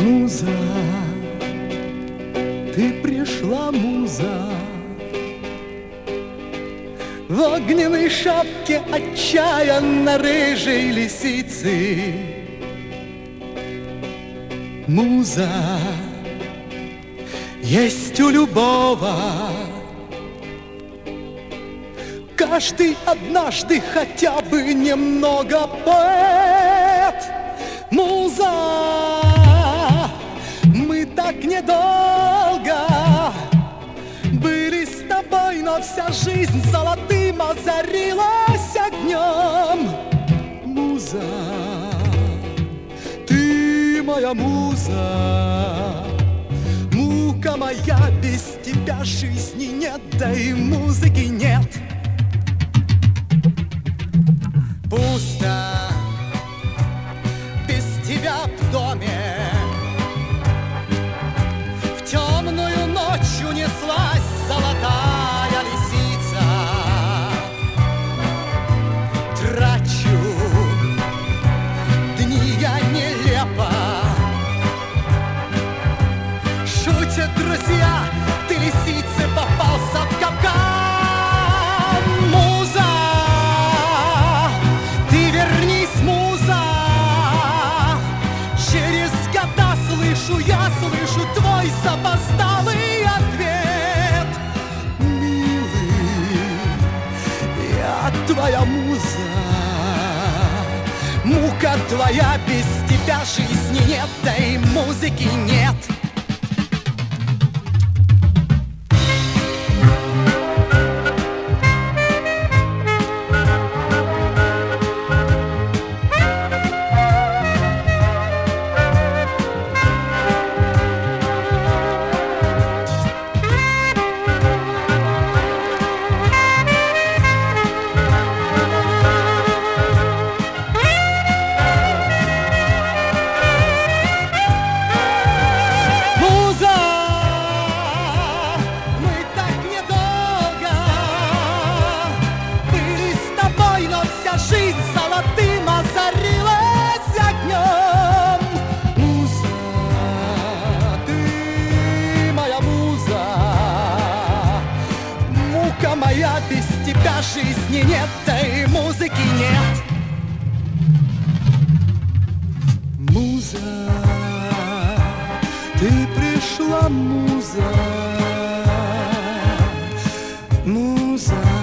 Муза, ты пришла, муза, в огненной шапке отчаянно рыжей лисицы. Муза есть у любого, каждый однажды хотя бы немного поэт. Муза, мы так недолго были с тобой, но вся жизнь золотым озарилась огнем. Муза, ты моя муза, мука моя, без тебя жизни нет, да и музыки нет. Пусто без тебя в доме, в темную ночь унеслась золотая лисица. Трачу дни я нелепо, шутят друзья, ты, лисице, попался в капкан. Муза, ты вернись, муза, через года слышу твой запоздалый ответ. Милый, я твоя муза, мука твоя, без тебя жизни нет, да и музыки нет. Жизнь золотым озарилась огнем. Муза, ты моя муза, мука моя, без тебя жизни нет, да и музыки нет. Муза, ты пришла, муза, муза.